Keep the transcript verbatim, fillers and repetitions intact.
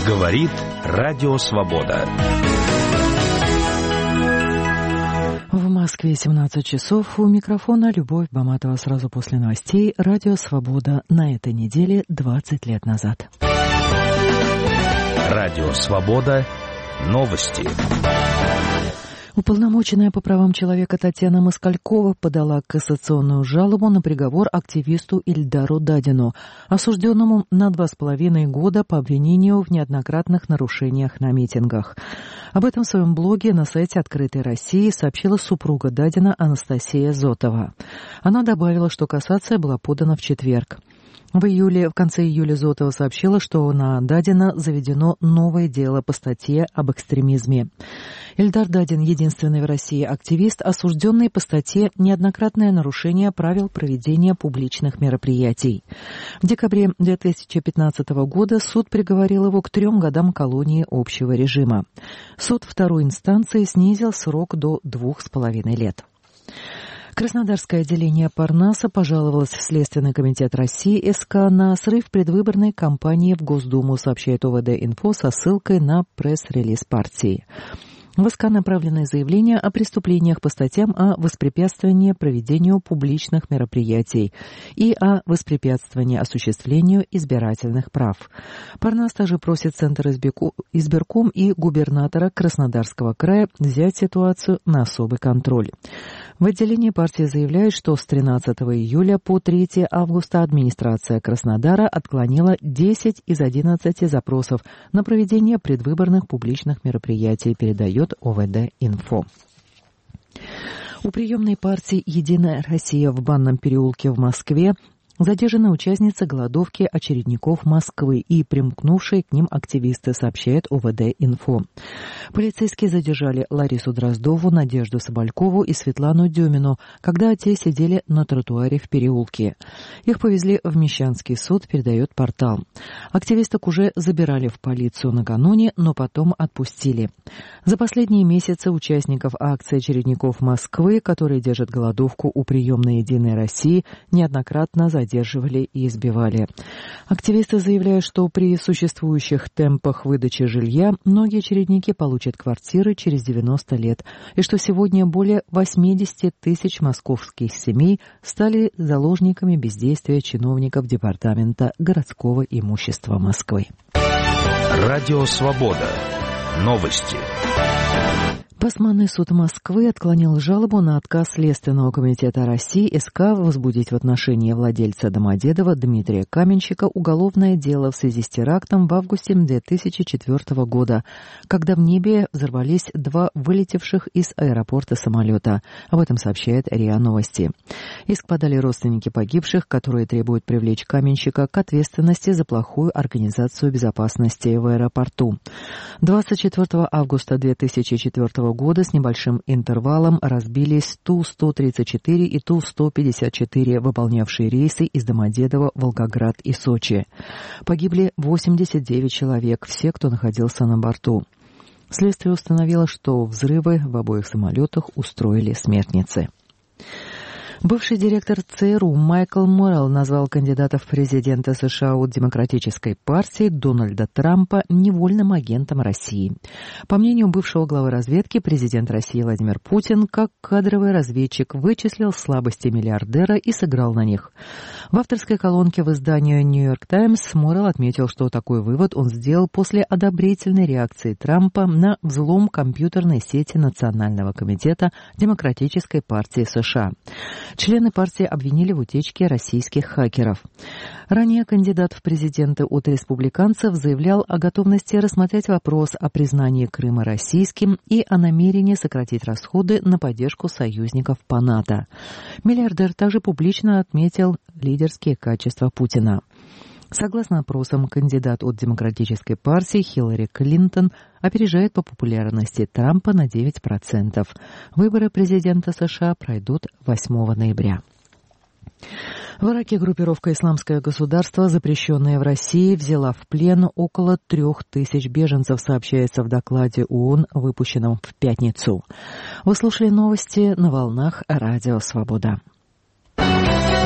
Говорит Радио Свобода. В Москве семнадцать часов. У микрофона Любовь Баматова. Сразу после новостей Радио Свобода на этой неделе двадцать лет назад. Радио Свобода. Новости. Уполномоченная по правам человека Татьяна Москалькова подала кассационную жалобу на приговор активисту Ильдару Дадину, осужденному на два с половиной года по обвинению в неоднократных нарушениях на митингах. Об этом в своем блоге на сайте «Открытой России» сообщила супруга Дадина Анастасия Зотова. Она добавила, что кассация была подана в четверг. В июле, в конце июля Зотова сообщила, что на Дадина заведено новое дело по статье об экстремизме. Ильдар Дадин – единственный в России активист, осужденный по статье «Неоднократное нарушение правил проведения публичных мероприятий». В декабре две тысячи пятнадцатого года суд приговорил его к трем годам колонии общего режима. Суд второй инстанции снизил срок до двух с половиной лет. Краснодарское отделение Парнаса пожаловалось в Следственный комитет России СК на срыв предвыборной кампании в Госдуму, сообщает ОВД-инфо со ссылкой на пресс-релиз партии. В СК направлены заявления о преступлениях по статьям о воспрепятствовании проведению публичных мероприятий и о воспрепятствовании осуществлению избирательных прав. Парнас также просит Центр избирком и губернатора Краснодарского края взять ситуацию на особый контроль. В отделении партии заявляют, что с тринадцатого июля по третьего августа администрация Краснодара отклонила десять из одиннадцати запросов на проведение предвыборных публичных мероприятий, передает ОВД-инфо. У приемной партии «Единая Россия» в Банном переулке в Москве задержаны участницы голодовки очередников Москвы и примкнувшие к ним активисты, сообщает ОВД-инфо. Полицейские задержали Ларису Дроздову, Надежду Соболькову и Светлану Дюмину, когда те сидели на тротуаре в переулке. Их повезли в Мещанский суд, передает портал. Активисток уже забирали в полицию накануне, но потом отпустили. За последние месяцы участников акции очередников Москвы, которые держат голодовку у приемной «Единой России», неоднократно задержали. задерживали и избивали. Активисты заявляют, что при существующих темпах выдачи жилья многие очередники получат квартиры через девяносто лет, и что сегодня более восемьдесят тысяч московских семей стали заложниками бездействия чиновников Департамента городского имущества Москвы. Радио Свобода. Новости. Басманный суд Москвы отклонил жалобу на отказ Следственного комитета России СК возбудить в отношении владельца Домодедово Дмитрия Каменщика уголовное дело в связи с терактом в августе две тысячи четвёртого года, когда в небе взорвались два вылетевших из аэропорта самолета. Об этом сообщает РИА Новости. Иск подали родственники погибших, которые требуют привлечь Каменщика к ответственности за плохую организацию безопасности в аэропорту. двадцать четвёртого августа две тысячи четвёртого года с небольшим интервалом разбились Ту сто тридцать четыре и Ту сто пятьдесят четыре, выполнявшие рейсы из Домодедово, Волгоград и Сочи. Погибли восемьдесят девять человек, все, кто находился на борту. Следствие установило, что взрывы в обоих самолетах устроили смертницы. Бывший директор ЦРУ Майкл Моррелл назвал кандидата в президенты США от Демократической партии Дональда Трампа невольным агентом России. По мнению бывшего главы разведки, президент России Владимир Путин, как кадровый разведчик, вычислил слабости миллиардера и сыграл на них. В авторской колонке в издании «Нью-Йорк Таймс» Моррелл отметил, что такой вывод он сделал после одобрительной реакции Трампа на взлом компьютерной сети Национального комитета Демократической партии США. Члены партии обвинили в утечке российских хакеров. Ранее кандидат в президенты от республиканцев заявлял о готовности рассмотреть вопрос о признании Крыма российским и о намерении сократить расходы на поддержку союзников по НАТО. Миллиардер также публично отметил лидерские качества Путина. Согласно опросам, кандидат от Демократической партии Хиллари Клинтон опережает по популярности Трампа на девять процентов. Выборы президента США пройдут восьмого ноября. В Ираке группировка «Исламское государство», запрещенная в России, взяла в плен около трех тысяч беженцев, сообщается в докладе ООН, выпущенном в пятницу. Вы слушали новости на волнах Радио Свобода.